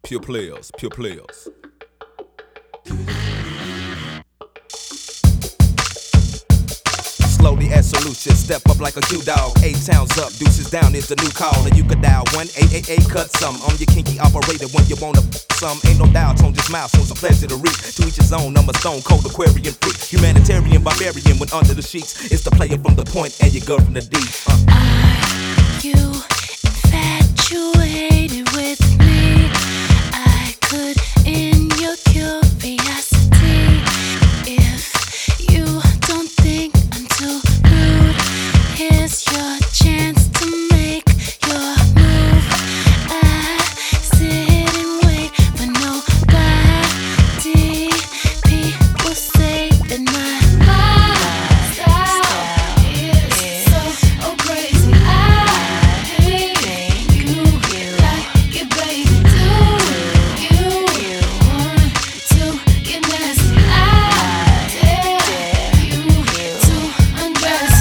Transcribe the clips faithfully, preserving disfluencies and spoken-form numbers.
Pure players, pure players. Slowly as solution, step up like a Q-dog. Eight towns up, deuces down is the new call. And you could dial one eight eight eight, cut some. I'm your kinky operator when you wanna some. Ain't no doubt, on just milestones, a pleasure to reach. To each his own, I'm a stone cold Aquarian freak. Humanitarian, barbarian, when under the sheets. It's the player from the point and your girl from the deep. uh. Are you infatuated with me? I could in your curiosity. If you don't think I'm too rude, here's your chance to make your move. I sit and wait for nobody. People say that my lifestyle is so oh crazy. I hate you like it, baby. Do you want to get nasty? I dare you to undress.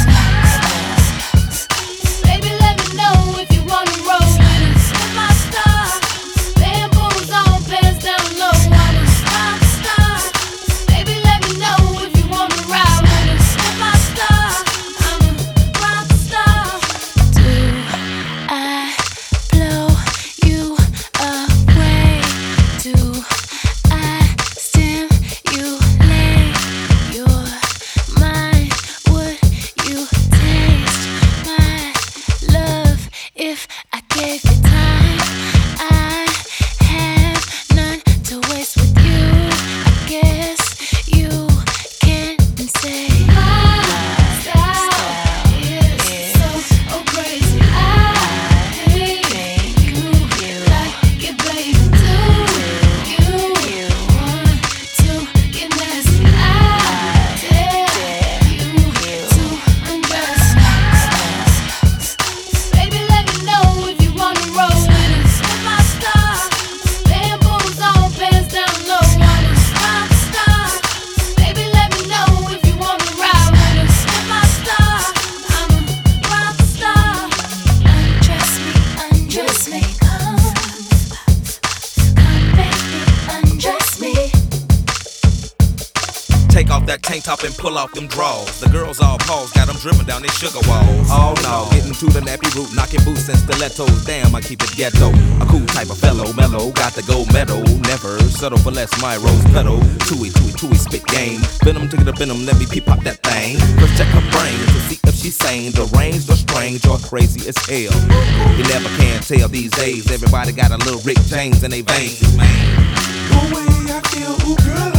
Baby, let me know if you wanna roll with us. With my star, bamboos on, pants down low. I'm a rock star. Baby, let me know if you wanna ride with us. With my star, I'm a rock star. Do I blow you away? Do I stimulate your mind? Would you taste my love if I gave you time? I have none to waste with you. I guess you can say my style is so oh crazy. I hate you like it, baby. Do you want to get nasty? I dare you to undress. Baby, let me know if you wanna roll with us. With my star, bamboos on, pants down low. I'm a rock star. Baby, let me know if you wanna ride with us. With my star, I'm a rock star. Undress me, undress me, come, come, baby, undress me. Take off that tank top and pull off them drawers. The girls all pause, got them driven down their sugar walls. Oh no, getting to the nappy root, knocking boots and stilettos. Damn, I keep it ghetto. A cool type of fellow, mellow, got the gold medal. Never settle for less, my rose petal. Chewy, chewy, chewy, spit game. Venom to the venom, let me peep pop that thing. First check her brain to see if she's sane. Deranged or strange or crazy as hell. You never can tell these days. Everybody got a little Rick James in their veins, man. The way I feel, ooh girl,